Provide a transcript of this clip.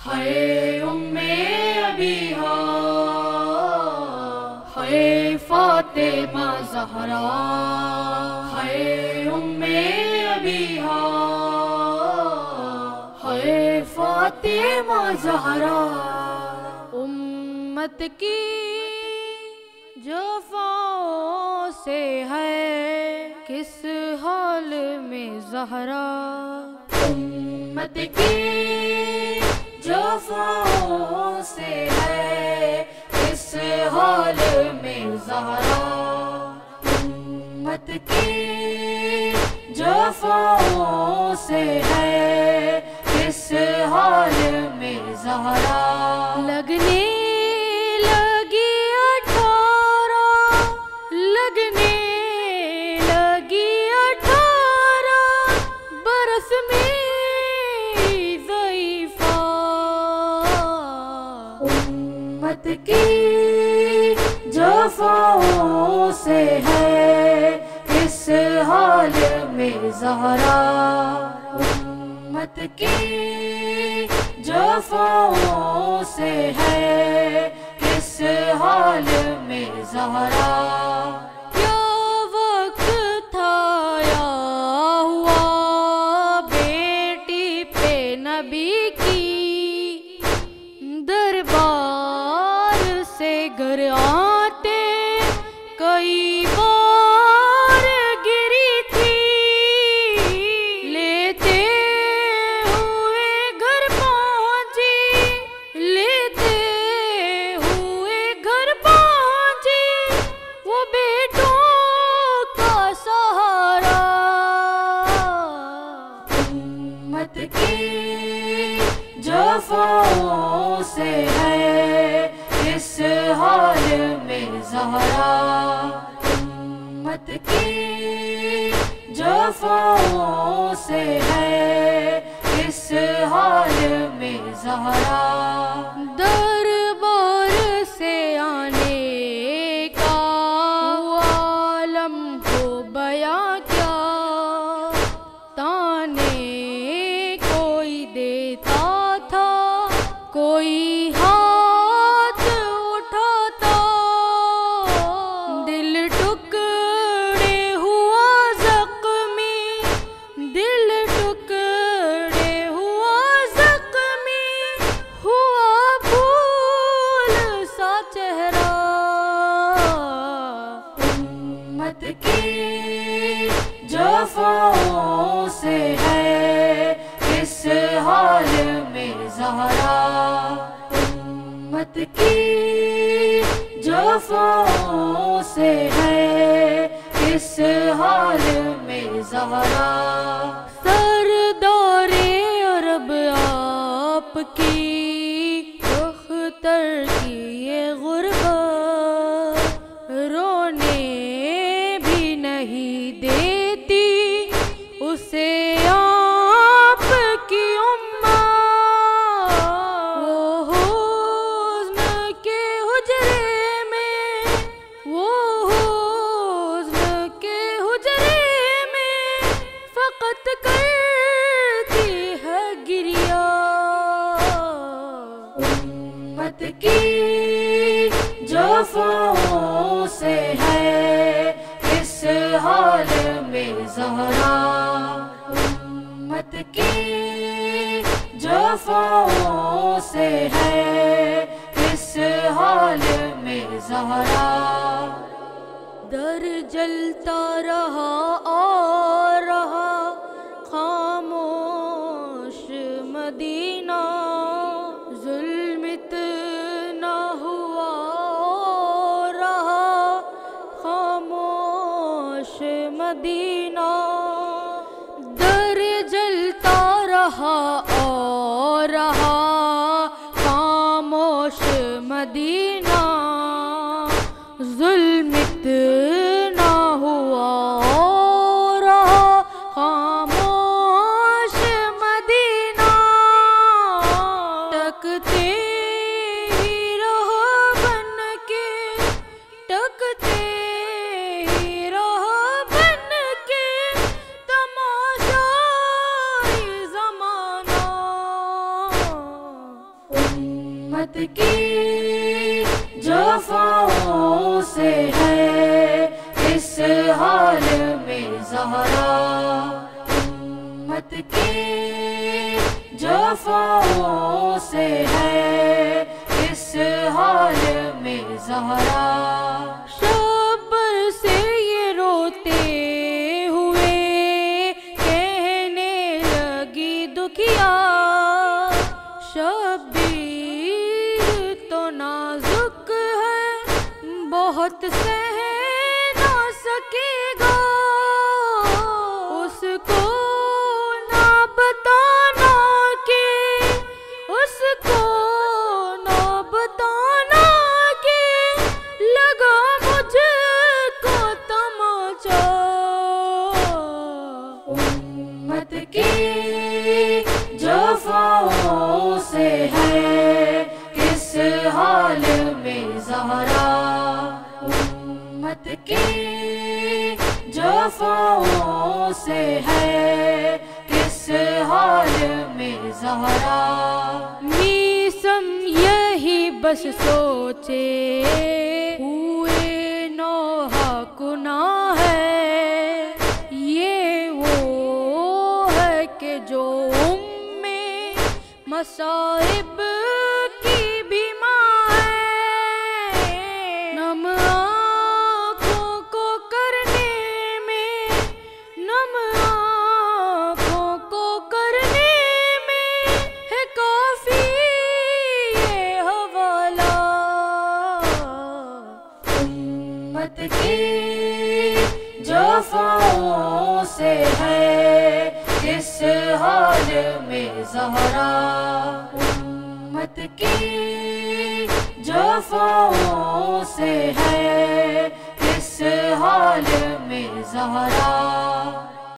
ہے ابیہا، ہے فاطمہ زہرا، ہے ابیہا، ہے فاطمہ زہرا۔ امت کی جفاؤں سے ہے کس حال میں زہرا، امت کی جفاؤں سے ہے کس حال میں زہرا، امت کی جفاؤں سے ہے کس حال میں زہرا۔ لگنے لگی 18، لگنے لگی 18 برس میں ضعیفہ، امت کی جفاؤں سے ہے کس حال میں زہرا، امت کی جفاؤں سے ہے کس حال میں زہرا۔ کیا وقت تھا یا ہوا بیٹی پہ نبی کی، دربار سے گھر آتے کئی بار گری تھی، لیتے ہوئے گھر پہنچی، لیتے ہوئے گھر پہنچی وہ بیٹوں کا سہارا، امت کی جفاؤں سے ہے کس حال میں زہرا، امت کی جفاؤں سے ہے کس حال میں زہرا۔ دربار سے آنے کا عالم کو بیاں کیا، تانے کوئی دیتا تھا کوئی ہاتھ اٹھاتا، دل ٹکڑے ہوا زخمی، دل ٹکڑے ہوا زخمی، ہوا پھول سا چہرہ، امت کی جفاؤں سے ہے کس حال میں زہرا، امت کی جفاؤں سے ہے کس حال میں زہرا۔ سردار عرب آپ کی اختر کی یہ غربت، رونے بھی نہیں دیتی اسے آپ کی امت، وہ حزن کے حجرے میں، وہ حزن کے حجرے میں فقط کرتی ہے گریہ، امت کی جفاؤں سے ہے کس حال میں زہرا، امت کی جفاؤں سے ہے کس حال میں زہرا۔ در جلتا رہا اور رہا خاموش مدینہ، ظلم اتنا ہوا اور رہا خاموش مدینہ، در جلتا رہا اور رہا خاموش مدینہ، ظلم اتنا ہوا اور رہا خاموش مدینہ، ٹکتے ہی رہو بن کے، ٹکتے ہی رہو بن کے کی جفاؤں سے ہے اس حال میں زہرا، امت کی جفاؤں سے ہے اس حال میں زہرا۔ شبر سے یہ روتے ہوئے کہنے لگی دکھیا، شبیر تو نازک ہے بہت سہ نہ سکے گا، اس کو نہ بتانا کہ اس کو نہ بتانا کہ لگا مجھ کو تماچا، امت کی جفاؤں سے ہے اس حال میں زہرا، امت کی جفاؤں سے ہے اس حال میں زہرا۔ میسم یہی بس سوچے ہوئے نوحہ گناہ ہے، یہ وہ ہے کہ جو مصائب کی بھی ماں ہے، نم آنکھوں کو کرنے میں، نم آنکھوں کو کرنے میں ہے کافی یہ حوالہ، امت کی جفاؤں سے ہے اس حال میں زہرا، امت کی جفاؤں سے ہے اس حال میں زہرا۔